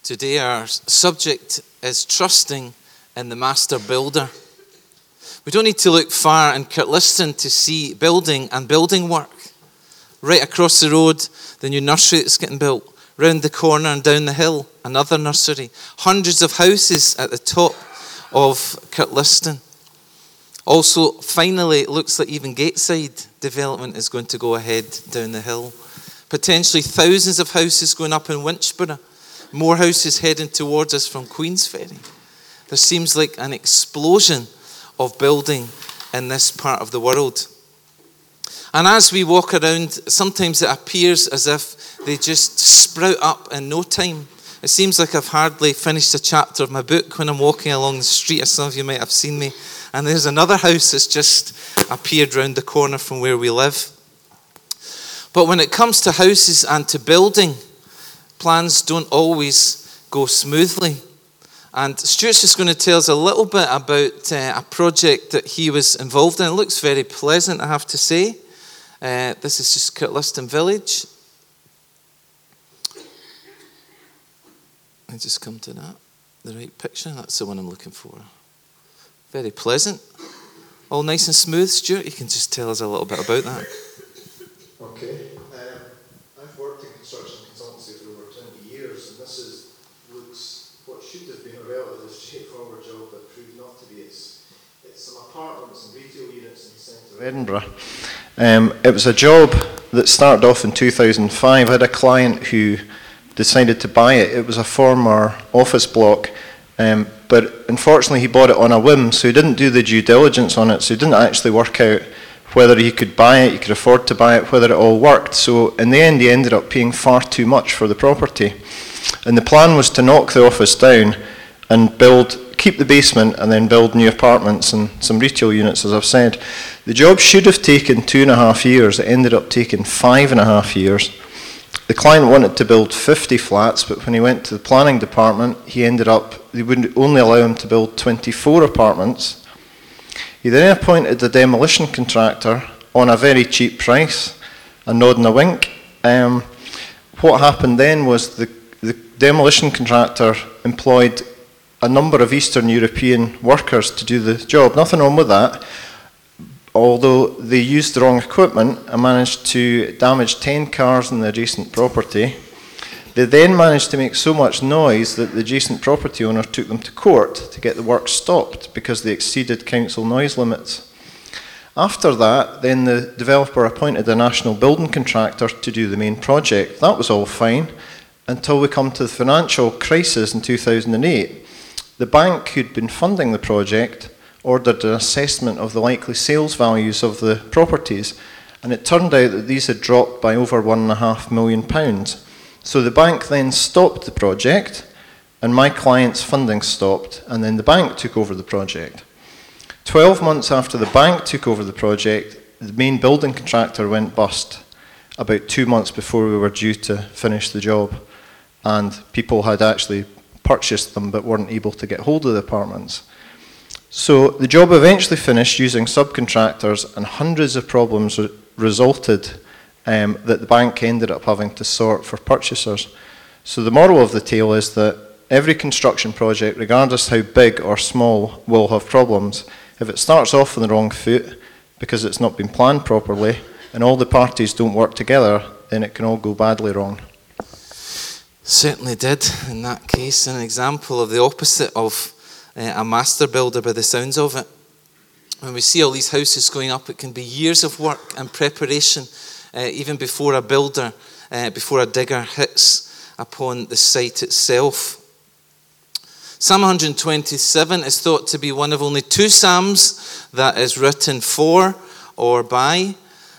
Today our subject is trusting in the master builder. We don't need to look far in Kirtliston to see building and building work. Right across the road, the new nursery that's getting built. Round the corner and down the hill, another nursery. Hundreds of houses at the top of Kirtliston. Also, finally, it looks like even Gateside development is going to go ahead down the hill. Potentially thousands of houses going up in Winchborough. More houses heading towards us from Queensferry. There seems like an explosion of building in this part of the world. And as we walk around, sometimes it appears as if they just sprout up in no time. It seems like I've hardly finished a chapter of my book when I'm walking along the street, as some of you might have seen me. And there's another house that's just appeared round the corner from where we live. But when it comes to houses and to building, plans don't always go smoothly. And Stuart's just going to tell us a little bit about a project that he was involved in. It looks very pleasant, I have to say. This is just Kirtliston Village. I just come to that. The right picture. That's the one I'm looking for. Very pleasant. All nice and smooth. Stuart, you can just tell us a little bit about that. Okay. I've worked in construction consultancy for over 20 years, and this looks what should have been a relatively straightforward job, but proved not to be. It's some apartments and retail units in the centre of Edinburgh. It was a job that started off in 2005. I had a client who decided to buy it. It was a former office block, but unfortunately he bought it on a whim, so he didn't do the due diligence on it, so he didn't actually work out whether he could buy it, he could afford to buy it, whether it all worked. So in the end he ended up paying far too much for the property. And the plan was to knock the office down and keep the basement and then build new apartments and some retail units, as I've said. The job should have taken 2.5 years. It ended up taking 5.5 years. The client wanted to build 50 flats, but when he went to the planning department, they wouldn't only allow him to build 24 apartments. He then appointed a demolition contractor on a very cheap price, a nod and a wink. What happened then was the demolition contractor employed a number of Eastern European workers to do the job. Nothing wrong with that, although they used the wrong equipment and managed to damage 10 cars in the adjacent property. They then managed to make so much noise that the adjacent property owner took them to court to get the work stopped because they exceeded council noise limits. After that, then the developer appointed a national building contractor to do the main project. That was all fine until we come to the financial crisis in 2008. The bank who'd been funding the project ordered an assessment of the likely sales values of the properties, and it turned out that these had dropped by over £1.5 million. So the bank then stopped the project, and my client's funding stopped, and then the bank took over the project. 12 months after the bank took over the project, the main building contractor went bust about 2 months before we were due to finish the job, and people had actually purchased them but weren't able to get hold of the apartments. So the job eventually finished using subcontractors, and hundreds of problems resulted that the bank ended up having to sort for purchasers. So the moral of the tale is that every construction project, regardless how big or small, will have problems. If it starts off on the wrong foot because it's not been planned properly and all the parties don't work together, then it can all go badly wrong. Certainly did in that case. An example of the opposite of a master builder by the sounds of it. When we see all these houses going up, it can be years of work and preparation even before a builder, before a digger hits upon the site itself. Psalm 127 is thought to be one of only 2 psalms that is written for or by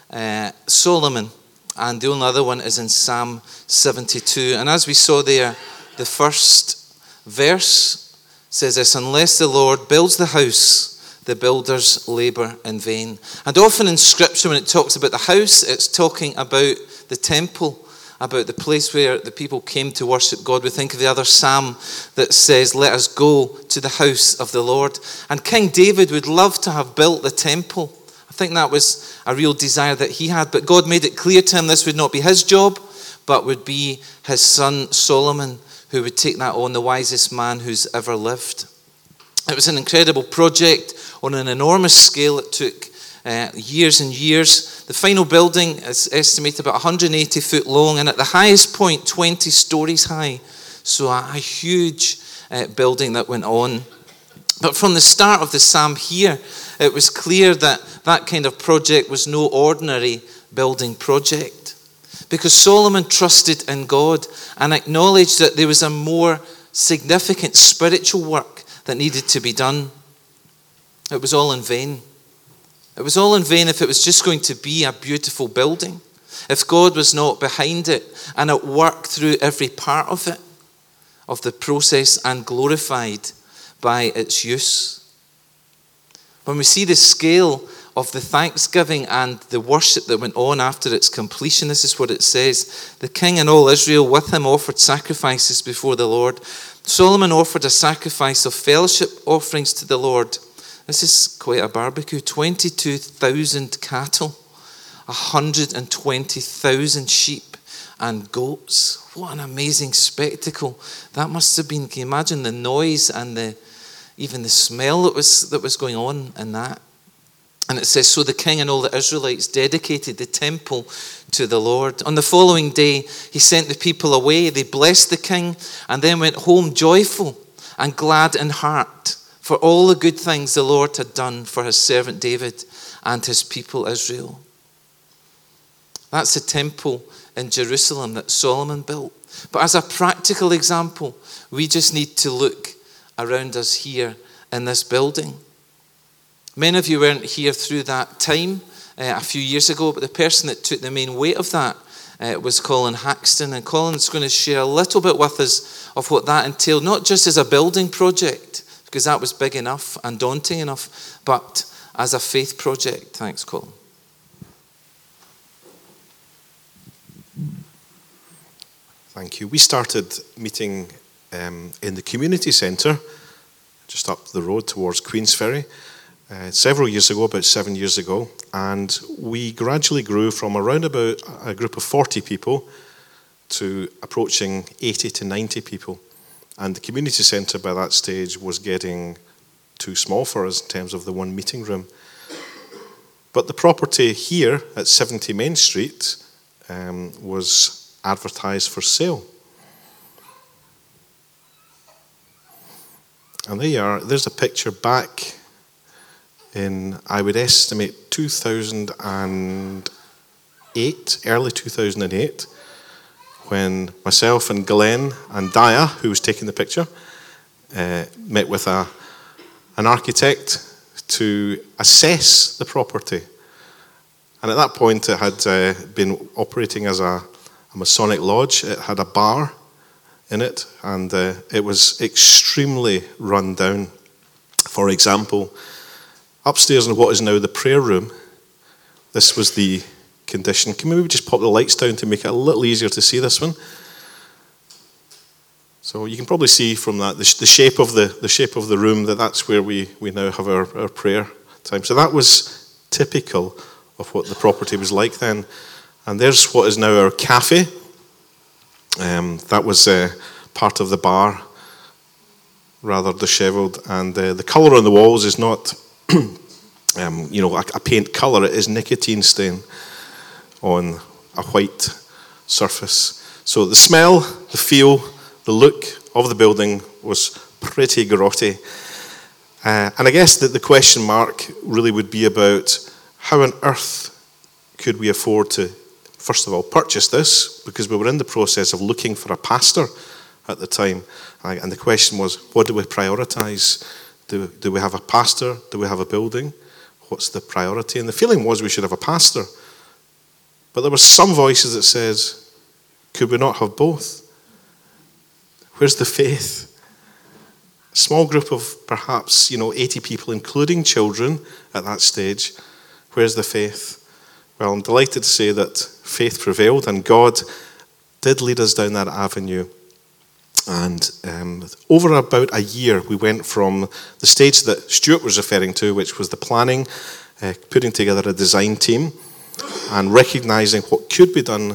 Solomon, and the only other one is in Psalm 72. And as we saw there, the first verse says this: unless the Lord builds the house, the builders labor in vain. And often in Scripture, when it talks about the house, it's talking about the temple, about the place where the people came to worship God. We think of the other psalm that says, let us go to the house of the Lord. And King David would love to have built the temple. I think that was a real desire that he had, but God made it clear to him this would not be his job, but would be his son Solomon who would take that on, the wisest man who's ever lived. It was an incredible project on an enormous scale. It took years and years. The final building is estimated about 180 foot long, and at the highest point, 20 stories high. So a huge building that went on. But from the start of the psalm here, it was clear that that kind of project was no ordinary building project. Because Solomon trusted in God and acknowledged that there was a more significant spiritual work that needed to be done. It was all in vain. It was all in vain if it was just going to be a beautiful building, if God was not behind it and at work through every part of it, of the process, and glorified by its use. When we see the scale of the thanksgiving and the worship that went on after its completion, this is what it says. The king and all Israel with him offered sacrifices before the Lord. Solomon offered a sacrifice of fellowship offerings to the Lord. This is quite a barbecue. 22,000 cattle, 120,000 sheep and goats. What an amazing spectacle. That must have been, can you imagine the noise and even the smell that was going on in that? And it says, so the king and all the Israelites dedicated the temple to the Lord. On the following day, he sent the people away. They blessed the king and then went home joyful and glad in heart for all the good things the Lord had done for his servant David and his people Israel. That's the temple in Jerusalem that Solomon built. But as a practical example, we just need to look around us here in this building. Many of you weren't here through that time a few years ago, but the person that took the main weight of that was Colin Haxton. And Colin's going to share a little bit with us of what that entailed, not just as a building project, because that was big enough and daunting enough, but as a faith project. Thanks, Colin. Thank you. We started meeting in the community centre, just up the road towards Queensferry, several years ago, about 7 years ago, and we gradually grew from around about a group of 40 people to approaching 80 to 90 people. And the community centre by that stage was getting too small for us in terms of the one meeting room. But the property here at 70 Main Street was advertised for sale. And there you are. There's a picture back in, I would estimate, 2008, early 2008, when myself and Glenn and Daya, who was taking the picture, met with an architect to assess the property. And at that point, it had been operating as a Masonic lodge. It had a bar in it, and it was extremely run down. For example, upstairs in what is now the prayer room, this was the condition. Can we maybe just pop the lights down to make it a little easier to see this one? So you can probably see from that the shape of the room that's where we now have our prayer time. So that was typical of what the property was like then. And there's what is now our cafe. That was part of the bar, rather dishevelled. And the colour on the walls is not, a paint colour. It is nicotine stain on a white surface. So the smell, the feel, the look of the building was pretty grotty. And I guess that the question mark really would be about how on earth could we afford to, first of all, purchase this, because we were in the process of looking for a pastor at the time. And the question was, what do we prioritise? Do we have a pastor? Do we have a building? What's the priority? And the feeling was we should have a pastor. But there were some voices that says, could we not have both? Where's the faith? A small group of perhaps 80 people, including children at that stage. Where's the faith? Well, I'm delighted to say that faith prevailed and God did lead us down that avenue. And over about a year, we went from the stage that Stuart was referring to, which was the planning, putting together a design team, and recognising what could be done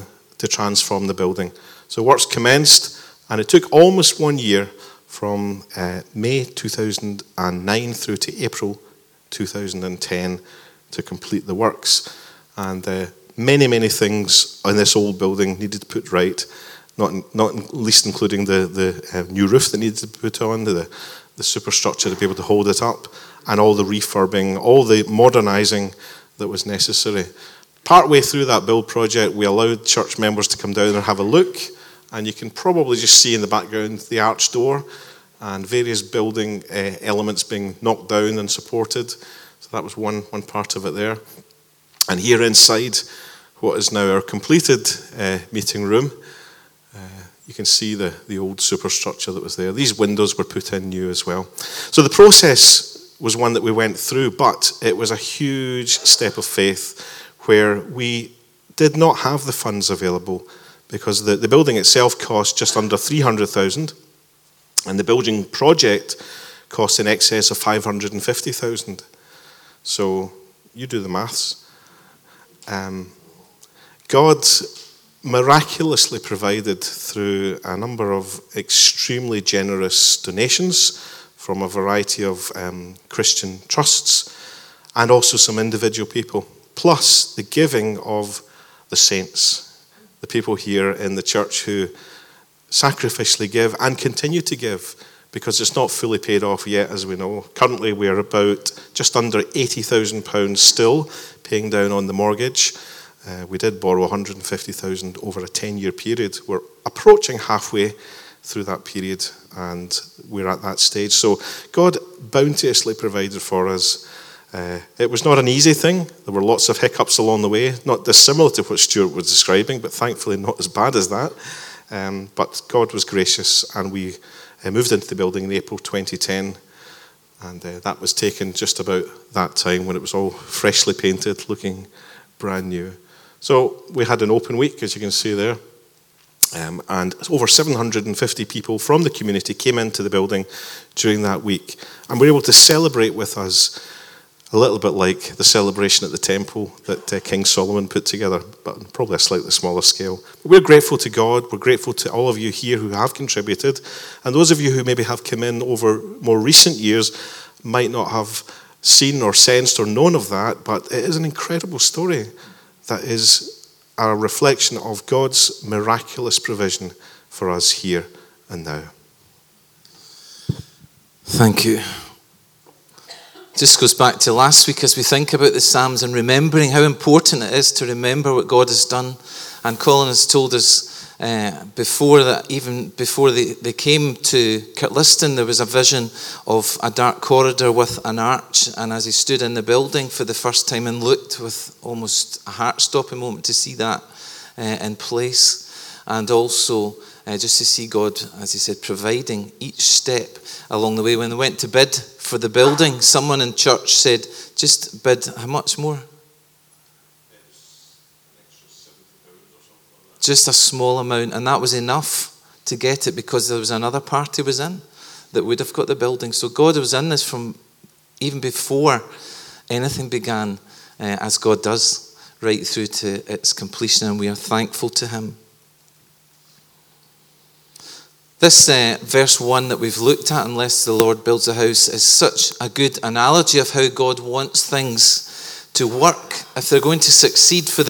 to transform the building. So works commenced, and it took almost 1 year from May 2009 through to April 2010 to complete the works. And many, many things in this old building needed to put right, not least including the new roof that needed to be put on, the superstructure to be able to hold it up, and all the refurbing, all the modernising that was necessary. Partway through that build project, we allowed church members to come down and have a look, and you can probably just see in the background the arch door and various building elements being knocked down and supported. So that was one part of it there. And here inside what is now our completed meeting room, you can see the old superstructure that was there. These windows were put in new as well. So the process was one that we went through, but it was a huge step of faith where we did not have the funds available because the building itself cost just under 300,000, and the building project cost in excess of 550,000. So you do the maths. God miraculously provided through a number of extremely generous donations from a variety of Christian trusts and also some individual people, plus the giving of the saints, the people here in the church who sacrificially give and continue to give, because it's not fully paid off yet, as we know. Currently, we're about just under £80,000 still paying down on the mortgage. We did borrow 150,000 over a 10-year period. We're approaching halfway through that period, and we're at that stage. So God bounteously provided for us. It was not an easy thing. There were lots of hiccups along the way, not dissimilar to what Stuart was describing, but thankfully not as bad as that. But God was gracious, and we moved into the building in April 2010, and that was taken just about that time when it was all freshly painted, looking brand new. So we had an open week, as you can see there, and over 750 people from the community came into the building during that week, and were able to celebrate with us, a little bit like the celebration at the temple that King Solomon put together, but probably a slightly smaller scale. But we're grateful to God. We're grateful to all of you here who have contributed. And those of you who maybe have come in over more recent years might not have seen or sensed or known of that, but it is an incredible story that is a reflection of God's miraculous provision for us here and now. Thank you. Just goes back to last week as we think about the Psalms and remembering how important it is to remember what God has done. And Colin has told us before that, even before they came to Kirtliston, there was a vision of a dark corridor with an arch. And as he stood in the building for the first time and looked with almost a heart-stopping moment to see that in place. And also just to see God, as he said, providing each step along the way. When they went to bid for the building, someone in church said, just bid how much more? Just a small amount, and that was enough to get it because there was another party was in that would have got the building. So God was in this from even before anything began, as God does, right through to its completion, and we are thankful to him. This verse 1 that we've looked at, unless the Lord builds a house, is such a good analogy of how God wants things to work if they're going to succeed for the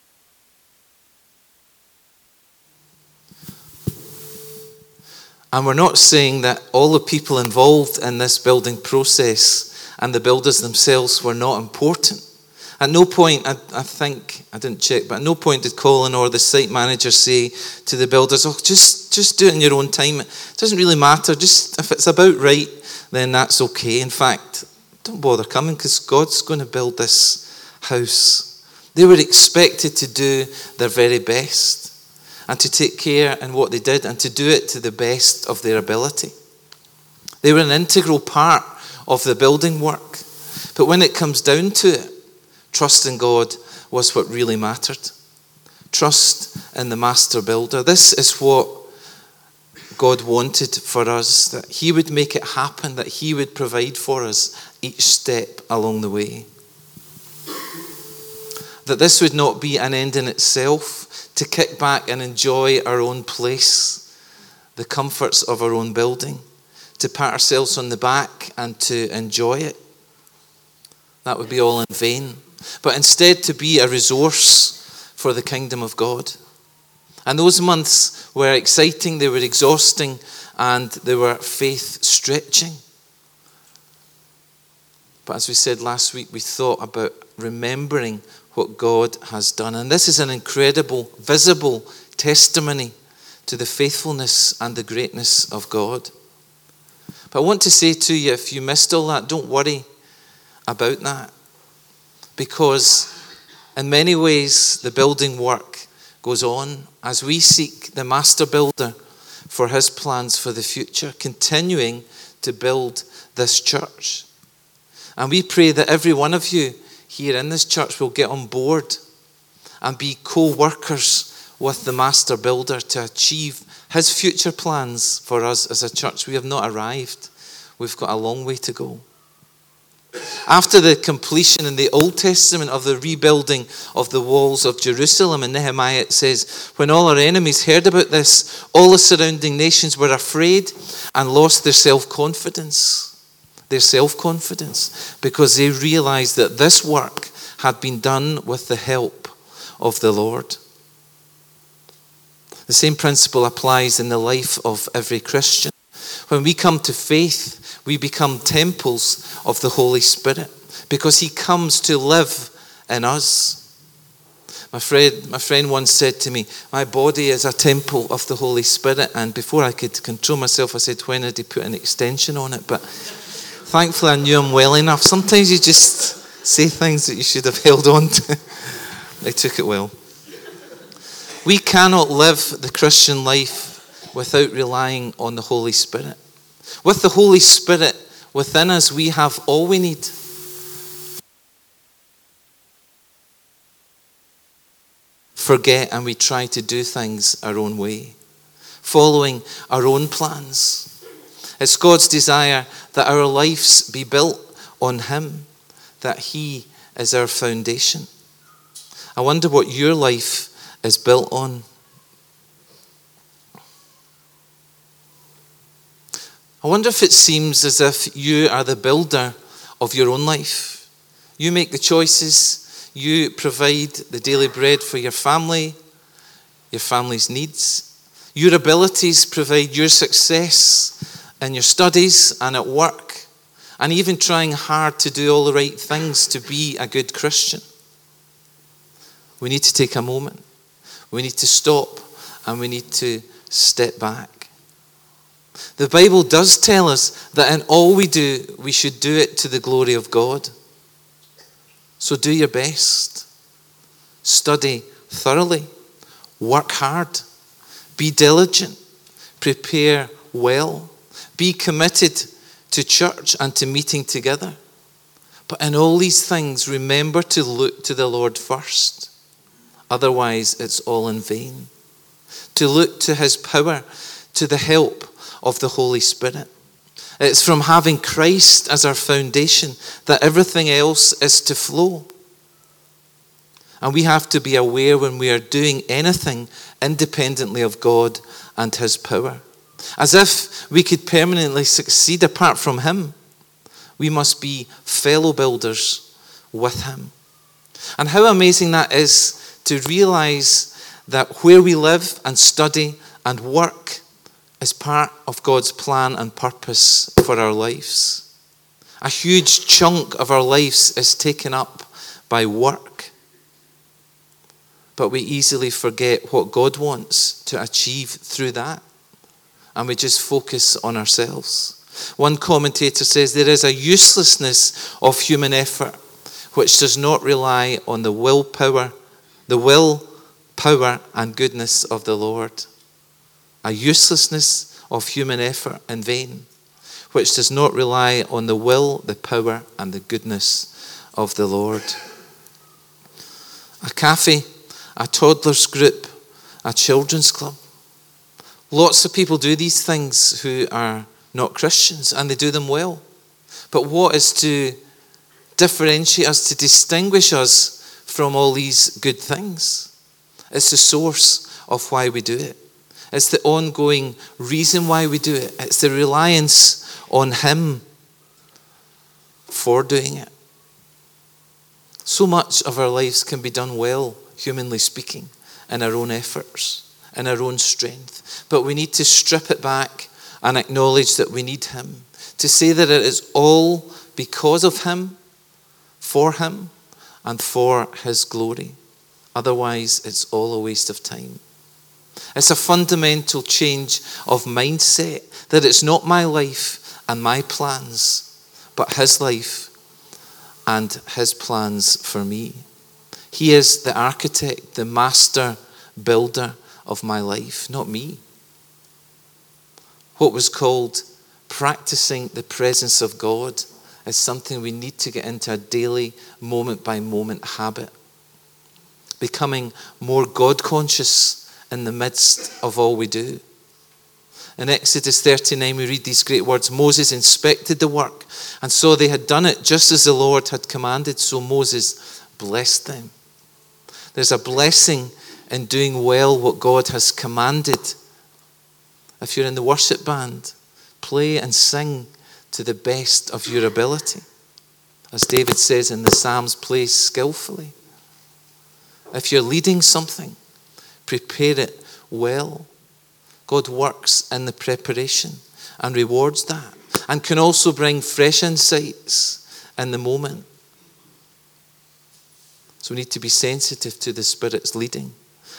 And we're not saying that all the people involved in this building process and the builders themselves were not important. At no point, I think, I didn't check, but at no point did Colin or the site manager say to the builders, oh, just do it in your own time. It doesn't really matter. Just if it's about right, then that's okay. In fact, don't bother coming because God's going to build this house. They were expected to do their very best and to take care in what they did and to do it to the best of their ability. They were an integral part of the building work. But when it comes down to it, trust in God was what really mattered. Trust in the master builder. This is what God wanted for us, that he would make it happen, that he would provide for us each step along the way. that this would not be an end in itself, to kick back and enjoy our own place, the comforts of our own building, to pat ourselves on the back and to enjoy it. That would be all in vain. But instead to be a resource for the kingdom of God. And those months were exciting, they were exhausting, and they were faith stretching. But as we said last week, we thought about remembering what God has done. And this is an incredible, visible testimony to the faithfulness and the greatness of God. But I want to say to you, if you missed all that, don't worry about that. Because in many ways, the building work goes on as we seek the master builder for his plans for the future, continuing to build this church. And we pray that every one of you here in this church will get on board and be co-workers with the master builder to achieve his future plans for us as a church. We have not arrived. We've got a long way to go. After the completion in the Old Testament of the rebuilding of the walls of Jerusalem, in Nehemiah it says, when all our enemies heard about this, all the surrounding nations were afraid and lost their self-confidence. Because they realized that this work had been done with the help of the Lord. The same principle applies in the life of every Christian. When we come to faith, we become temples of the Holy Spirit because he comes to live in us. My friend once said to me, my body is a temple of the Holy Spirit. And before I could control myself, I said, when did he put an extension on it? But thankfully I knew him well enough. Sometimes you just say things that you should have held on to. I took it well. We cannot live the Christian life without relying on the Holy Spirit. With the Holy Spirit within us, we have all we need. Forget and we try to do things our own way, following our own plans. It's God's desire that our lives be built on him, that he is our foundation. I wonder what your life is built on. I wonder if it seems as if you are the builder of your own life. You make the choices, you provide the daily bread for your family's needs. Your abilities provide your success in your studies and at work, and even trying hard to do all the right things to be a good Christian. We need to take a moment. We need to stop and we need to step back. The Bible does tell us that in all we do, we should do it to the glory of God. So do your best. Study thoroughly. Work hard. Be diligent. Prepare well. Be committed to church and to meeting together. But in all these things, remember to look to the Lord first. Otherwise, it's all in vain. To look to his power, to the help of the Holy Spirit. It's from having Christ as our foundation that everything else is to flow. And we have to be aware when we are doing anything independently of God and his power. As if we could permanently succeed apart from him. We must be fellow builders with him. And how amazing that is to realize that where we live and study and work is part of God's plan and purpose for our lives. A huge chunk of our lives is taken up by work. But we easily forget what God wants to achieve through that. And we just focus on ourselves. One commentator says there is a uselessness of human effort which does not rely on the will, power, and goodness of the Lord. A uselessness of human effort in vain, which does not rely on the will, the power, and the goodness of the Lord. A cafe, a toddler's group, a children's club. Lots of people do these things who are not Christians, and they do them well. But what is to differentiate us, to distinguish us from all these good things. It's the source of why we do it. It's the ongoing reason why we do it. It's the reliance on Him for doing it. So much of our lives can be done well, humanly speaking, in our own efforts, in our own strength. But we need to strip it back and acknowledge that we need Him. To say that it is all because of Him, for Him, and for His glory. Otherwise, it's all a waste of time. It's a fundamental change of mindset that it's not my life and my plans, but His life and His plans for me. He is the architect, the master builder of my life, not me. What was called practicing the presence of God is something we need to get into a daily, moment-by-moment habit. Becoming more God-conscious in the midst of all we do. In Exodus 39, we read these great words. Moses inspected the work and saw they had done it just as the Lord had commanded, so Moses blessed them. There's a blessing in doing well what God has commanded. If you're in the worship band, play and sing to the best of your ability. As David says in the Psalms, play skillfully. If you're leading something, prepare it well. God works in the preparation and rewards that, and can also bring fresh insights in the moment. So we need to be sensitive to the Spirit's leading.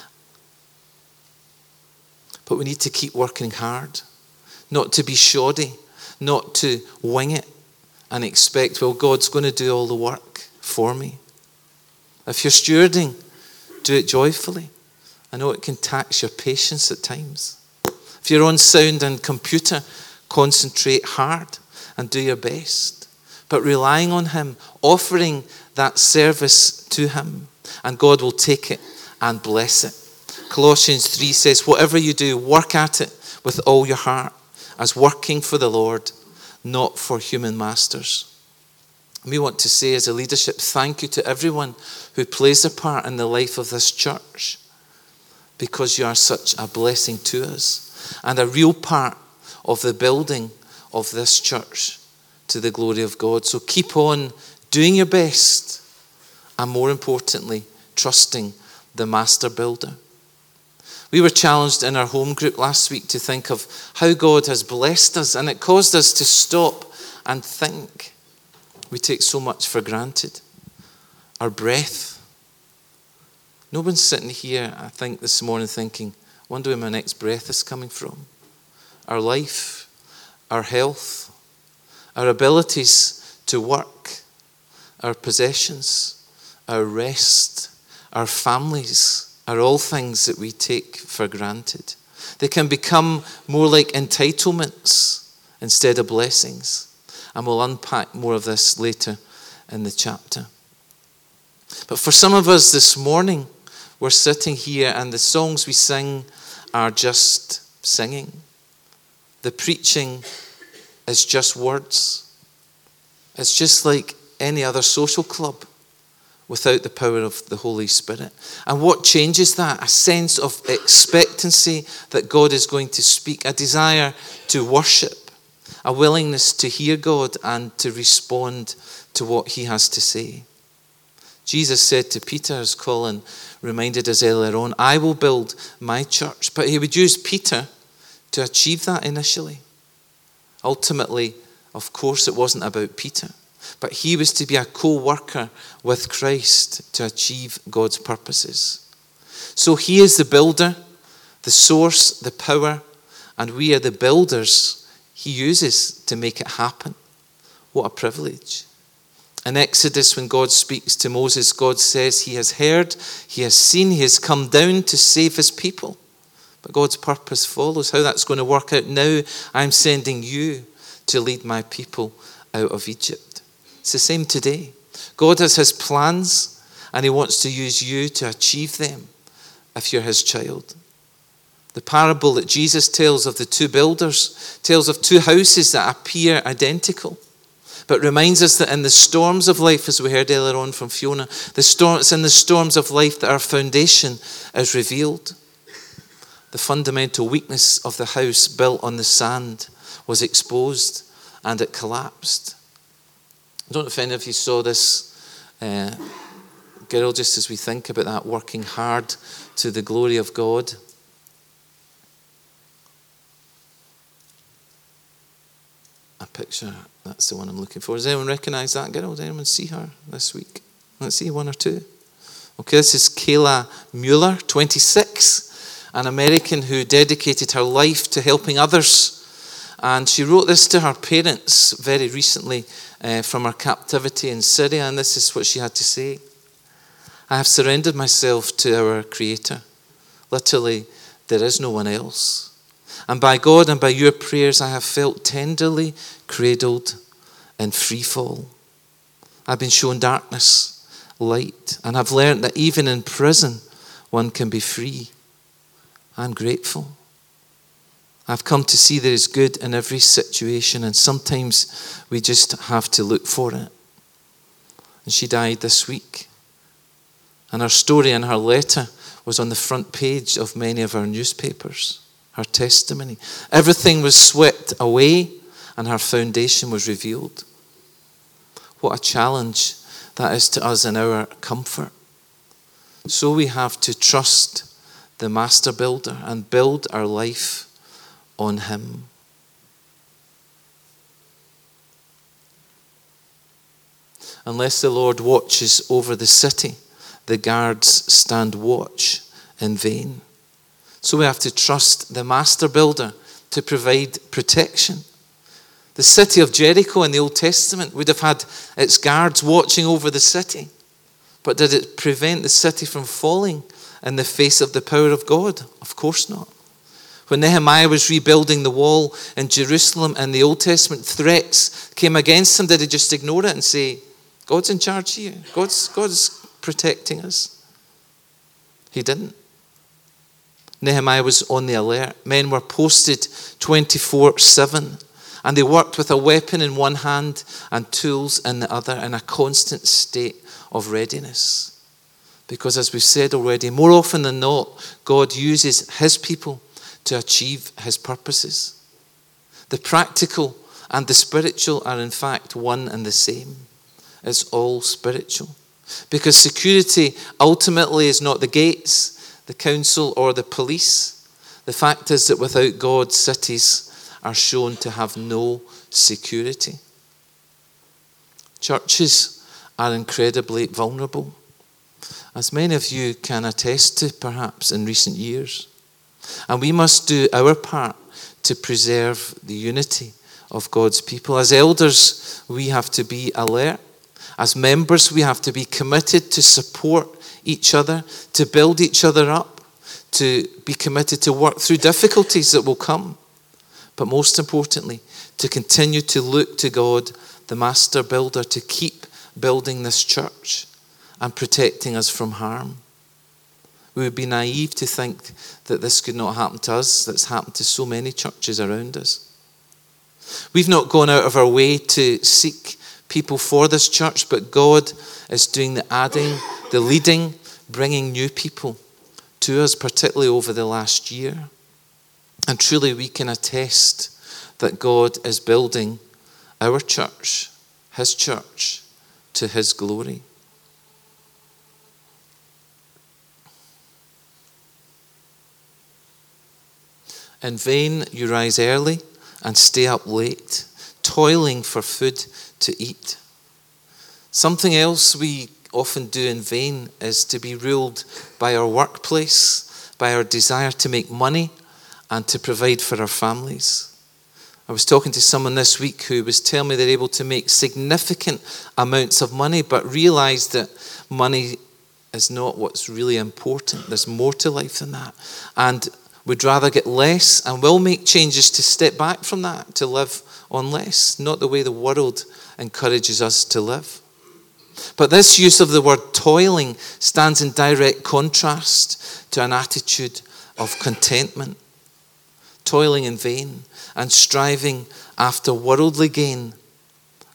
But we need to keep working hard, not to be shoddy, not to wing it and expect, well, God's going to do all the work for me. If you're stewarding, do it joyfully. I know it can tax your patience at times. If you're on sound and computer, concentrate hard and do your best. But relying on Him, offering that service to Him, and God will take it and bless it. Colossians 3 says, whatever you do, work at it with all your heart, as working for the Lord, not for human masters. We want to say as a leadership, thank you to everyone who plays a part in the life of this church, because you are such a blessing to us and a real part of the building of this church to the glory of God. So keep on doing your best, and more importantly, trusting the master builder. We were challenged in our home group last week to think of how God has blessed us, and it caused us to stop and think. We take so much for granted. Our breath. No one's sitting here, I think, this morning thinking, wonder where my next breath is coming from. Our life, our health, our abilities to work, our possessions, our rest, our families are all things that we take for granted. They can become more like entitlements instead of blessings. And we'll unpack more of this later in the chapter. But for some of us this morning, we're sitting here and the songs we sing are just singing. The preaching is just words. It's just like any other social club without the power of the Holy Spirit. And what changes that? A sense of expectancy that God is going to speak, a desire to worship, a willingness to hear God and to respond to what He has to say. Jesus said to Peter, as Colin reminded us earlier on, I will build my church. But He would use Peter to achieve that initially. Ultimately, of course, it wasn't about Peter, but he was to be a co-worker with Christ to achieve God's purposes. So He is the builder, the source, the power, and we are the builders He uses to make it happen. What a privilege. In Exodus, when God speaks to Moses, God says He has heard, He has seen, He has come down to save His people. But God's purpose follows. How that's going to work out now, I'm sending you to lead my people out of Egypt. It's the same today. God has His plans, and He wants to use you to achieve them if you're His child. The parable that Jesus tells of the two builders tells of two houses that appear identical. but reminds us that in the storms of life, as we heard earlier on from Fiona, it's in the storms of life that our foundation is revealed. The fundamental weakness of the house built on the sand was exposed and it collapsed. I don't know if any of you saw this girl, just as we think about that, working hard to the glory of God. A picture, that's the one I'm looking for. Does anyone recognize that girl? Does anyone see her this week? Let's see, one or two. Okay, this is Kayla Mueller, 26, an American who dedicated her life to helping others. And she wrote this to her parents very recently from her captivity in Syria, and this is what she had to say. I have surrendered myself to our Creator. Literally, there is no one else. And by God and by your prayers, I have felt tenderly cradled in free fall. I've been shown darkness, light, and I've learned that even in prison, one can be free. I'm grateful. I've come to see there is good in every situation, and sometimes we just have to look for it. And she died this week. And her story and her letter was on the front page of many of our newspapers. Her testimony. Everything was swept away and her foundation was revealed. What a challenge that is to us in our comfort. So we have to trust the master builder and build our life on him. Unless the Lord watches over the city, the guards stand watch in vain. So we have to trust the master builder to provide protection. The city of Jericho in the Old Testament would have had its guards watching over the city. But did it prevent the city from falling in the face of the power of God? Of course not. When Nehemiah was rebuilding the wall in Jerusalem in the Old Testament, threats came against him. Did he just ignore it and say, God's in charge here. God's protecting us? He didn't. Nehemiah was on the alert. Men were posted 24/7, and they worked with a weapon in one hand and tools in the other, in a constant state of readiness. Because as we've said already, more often than not, God uses his people to achieve his purposes. The practical and the spiritual are in fact one and the same. It's all spiritual. Because security ultimately is not the gates, the council, or the police. The fact is that without God, cities are shown to have no security. Churches are incredibly vulnerable, as many of you can attest to perhaps in recent years. And we must do our part to preserve the unity of God's people. As elders, we have to be alert. As members, we have to be committed to support each other, to build each other up, to be committed to work through difficulties that will come. But most importantly, to continue to look to God, the master builder, to keep building this church and protecting us from harm. We would be naive to think that this could not happen to us. That's happened to so many churches around us. We've not gone out of our way to seek people for this church, but God is doing the adding, the leading, bringing new people to us, particularly over the last year. And truly we can attest that God is building our church, his church, to his glory. In vain you rise early and stay up late, toiling for food to eat. Something else we often do in vain is to be ruled by our workplace, by our desire to make money and to provide for our families. I was talking to someone this week who was telling me they're able to make significant amounts of money, but realized that money is not what's really important. There's more to life than that. And would rather get less and will make changes to step back from that, to live on less, not the way the world encourages us to live. But this use of the word toiling stands in direct contrast to an attitude of contentment. Toiling in vain and striving after worldly gain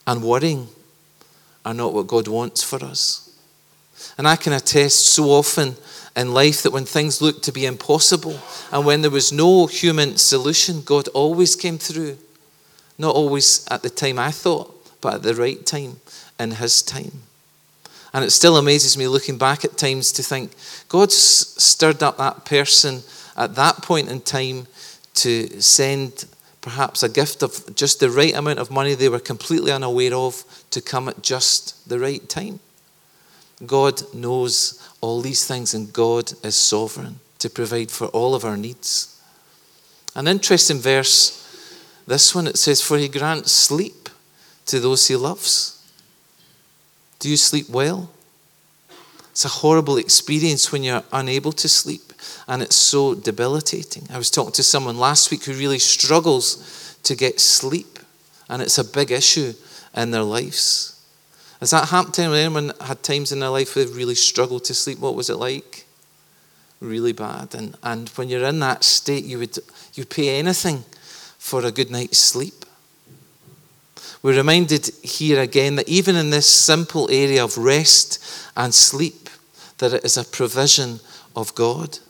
and worrying are not what God wants for us. And I can attest so often in life that when things looked to be impossible and when there was no human solution, God always came through. Not always at the time I thought, but at the right time, in His time. And it still amazes me looking back at times to think, God stirred up that person at that point in time to send perhaps a gift of just the right amount of money they were completely unaware of to come at just the right time. God knows all these things, and God is sovereign to provide for all of our needs. An interesting verse, this one, it says, "For He grants sleep to those He loves." Do you sleep well? It's a horrible experience when you're unable to sleep, and it's so debilitating. I was talking to someone last week who really struggles to get sleep, and it's a big issue in their lives. Has that happened to anyone? Had times in their life where they've really struggled to sleep? What was it like? Really bad. And when you're in that state, you'd pay anything for a good night's sleep. We're reminded here again that even in this simple area of rest and sleep, that it is a provision of God.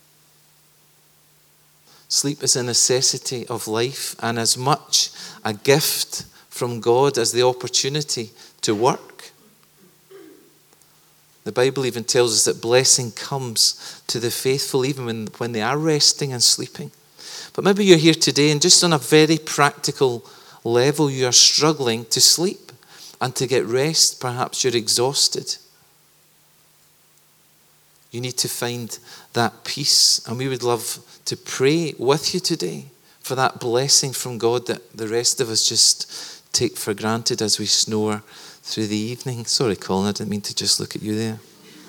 Sleep is a necessity of life and as much a gift from God as the opportunity to work. The Bible even tells us that blessing comes to the faithful even when they are resting and sleeping. But maybe you're here today and just on a very practical level you are struggling to sleep and to get rest. Perhaps you're exhausted. You need to find that peace, and we would love to pray with you today for that blessing from God that the rest of us just take for granted as we snore through the evening. Sorry, Colin, I didn't mean to just look at you there.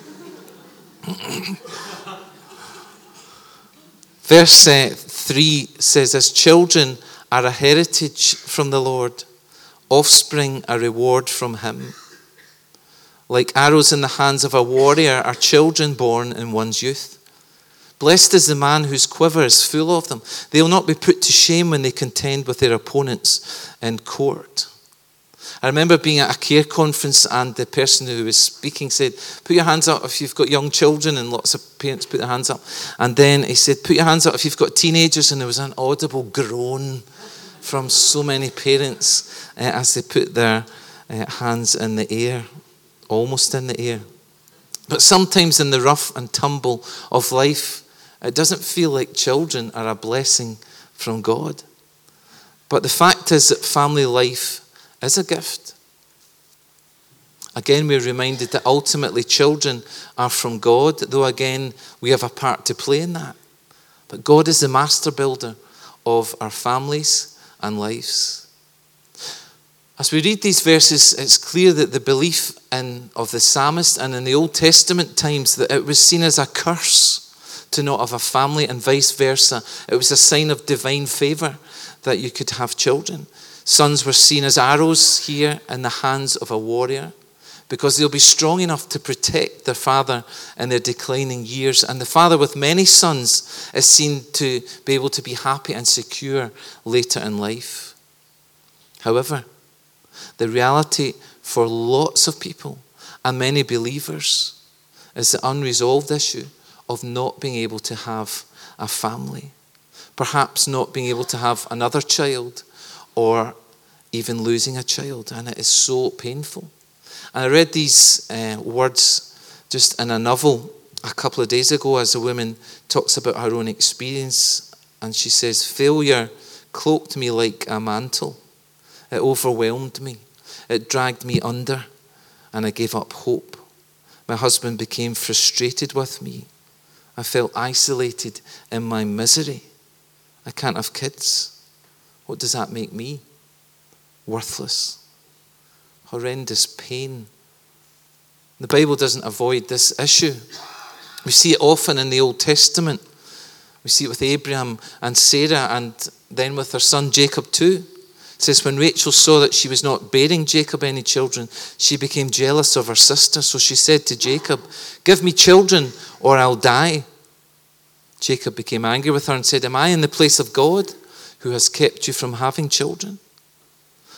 Verse 3 says, "As children are a heritage from the Lord, offspring a reward from Him. Like arrows in the hands of a warrior are children born in one's youth. Blessed is the man whose quiver is full of them. They will not be put to shame when they contend with their opponents in court." I remember being at a care conference and the person who was speaking said, "Put your hands up if you've got young children," and lots of parents put their hands up. And then he said, "Put your hands up if you've got teenagers," and there was an audible groan from so many parents as they put their hands in the air, almost in the air. But sometimes in the rough and tumble of life, it doesn't feel like children are a blessing from God. But the fact is that family life is a gift. Again, we're reminded that ultimately children are from God, though again, we have a part to play in that. But God is the master builder of our families and lives. As we read these verses, it's clear that the belief of the psalmist and in the Old Testament times that it was seen as a curse to not have a family and vice versa. It was a sign of divine favor that you could have children. Sons were seen as arrows here in the hands of a warrior because they'll be strong enough to protect their father in their declining years. And the father with many sons is seen to be able to be happy and secure later in life. However, the reality for lots of people and many believers is the unresolved issue of not being able to have a family. Perhaps not being able to have another child or even losing a child. And it is so painful. And I read these words just in a novel a couple of days ago as a woman talks about her own experience. And she says, "Failure cloaked me like a mantle. It overwhelmed me. It dragged me under, and I gave up hope. My husband became frustrated with me. I felt isolated in my misery. I can't have kids. What does that make me? Worthless." Horrendous pain. The Bible doesn't avoid this issue. We see it often in the Old Testament. We see it with Abraham and Sarah, and then with her son Jacob too. It says, when Rachel saw that she was not bearing Jacob any children, she became jealous of her sister. So she said to Jacob, "Give me children or I'll die." Jacob became angry with her and said, "Am I in the place of God who has kept you from having children?"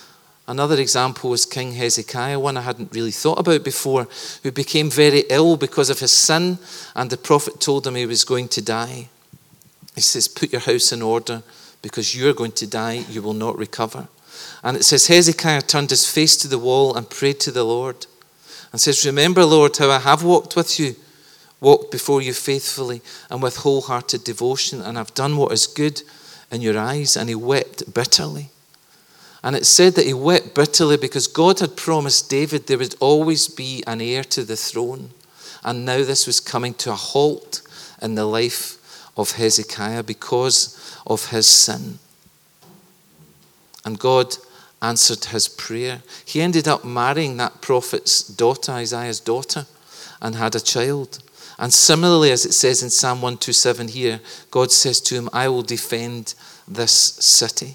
Another example was King Hezekiah, one I hadn't really thought about before, who became very ill because of his sin, and the prophet told him he was going to die. He says, put your house in order because you're going to die, you will not recover. And it says Hezekiah turned his face to the wall and prayed to the Lord and says, remember, Lord, how I have walked with you, walked before you faithfully and with wholehearted devotion, and I've done what is good in your eyes. And he wept bitterly. And it said that he wept bitterly because God had promised David there would always be an heir to the throne. And now this was coming to a halt in the life of Hezekiah because of his sin. And God answered his prayer. He ended up marrying that prophet's daughter, Isaiah's daughter, and had a child. And similarly, as it says in Psalm 127 here, God says to him, I will defend this city.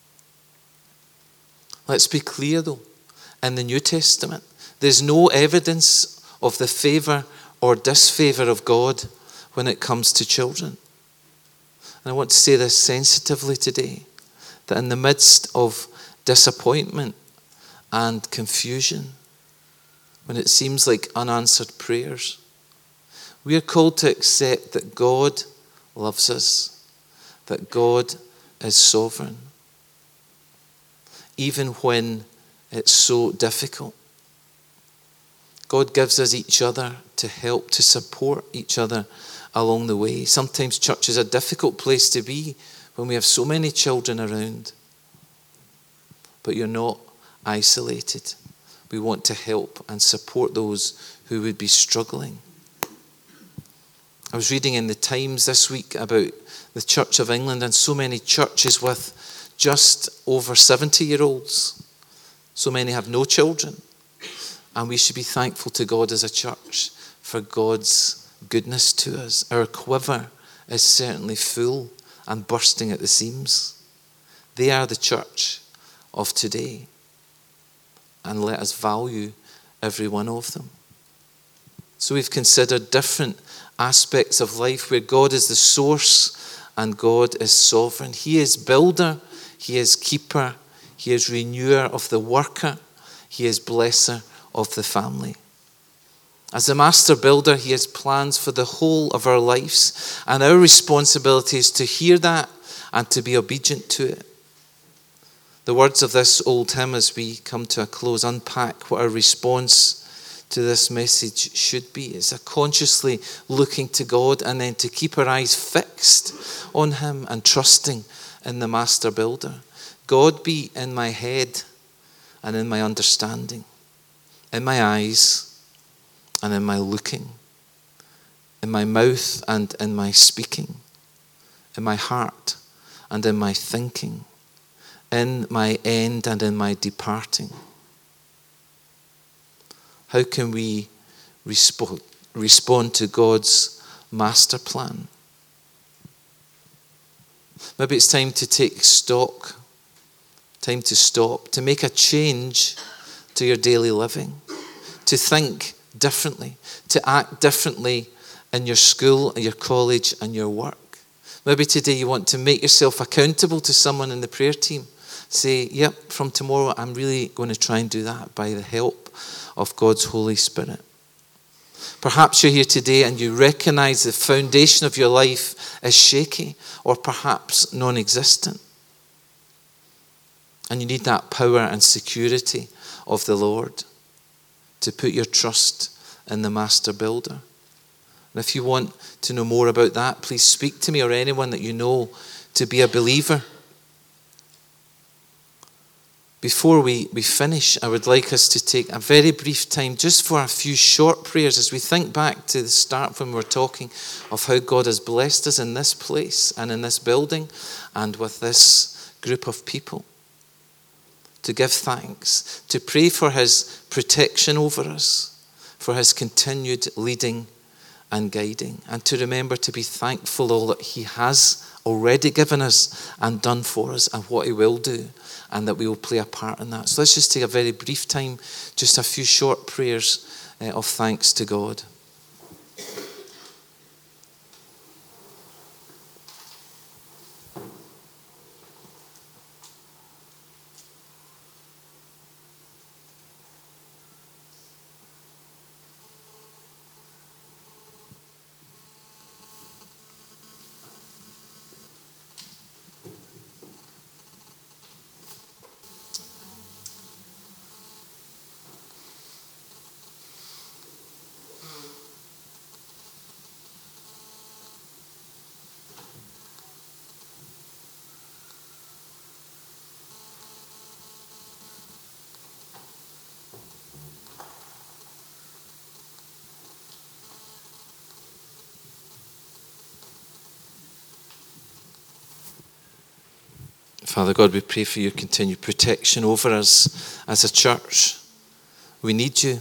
Let's be clear though, in the New Testament, there's no evidence of the favour or disfavour of God when it comes to children. And I want to say this sensitively today, that in the midst of disappointment and confusion, when it seems like unanswered prayers, we are called to accept that God loves us, that God is sovereign, even when it's so difficult. God gives us each other to help, to support each other along the way. Sometimes church is a difficult place to be when we have so many children around. But you're not isolated. We want to help and support those who would be struggling. I was reading in the Times this week about the Church of England and so many churches with just over 70-year-olds. So many have no children. And we should be thankful to God as a church for God's goodness to us. Our quiver is certainly full and bursting at the seams. They are the church of today. And let us value every one of them. So we've considered different aspects of life where God is the source and God is sovereign. He is builder, He is keeper, He is renewer of the worker, He is blesser of the family. As the master builder, He has plans for the whole of our lives, and our responsibility is to hear that and to be obedient to it. The words of this old hymn as we come to a close unpack what our response to this message should be. It's a consciously looking to God and then to keep our eyes fixed on Him and trusting in the master builder. God be in my head and in my understanding, in my eyes and in my looking, in my mouth and in my speaking, in my heart and in my thinking, in my end and in my departing. How can we respond to God's master plan? Maybe it's time to take stock, time to stop, to make a change to your daily living, to think differently, to act differently in your school, your college, and your work. Maybe today you want to make yourself accountable to someone in the prayer team. Say, yep, from tomorrow I'm really going to try and do that by the help of God's Holy Spirit. Perhaps you're here today and you recognize the foundation of your life is shaky or perhaps non-existent. And you need that power and security of the Lord to put your trust in the master builder. And if you want to know more about that, please speak to me or anyone that you know to be a believer. Before we finish, I would like us to take a very brief time just for a few short prayers as we think back to the start when we were talking of how God has blessed us in this place and in this building and with this group of people. To give thanks, to pray for His protection over us, for His continued leading and guiding, and to remember to be thankful all that He has already given us and done for us and what He will do, and that we will play a part in that. So let's just take a very brief time, just a few short prayers of thanks to God. Father God, we pray for your continued protection over us as a church. We need you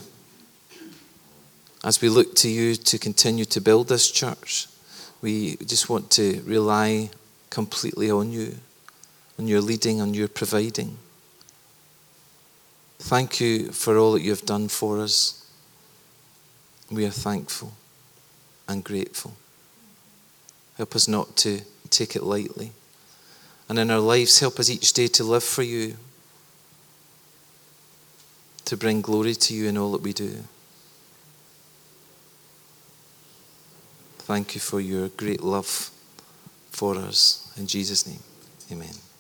as we look to you to continue to build this church. We just want to rely completely on you, on your leading, on your providing. Thank you for all that you have done for us. We are thankful and grateful. Help us not to take it lightly. And in our lives, help us each day to live for you, to bring glory to you in all that we do. Thank you for your great love for us. In Jesus' name, amen.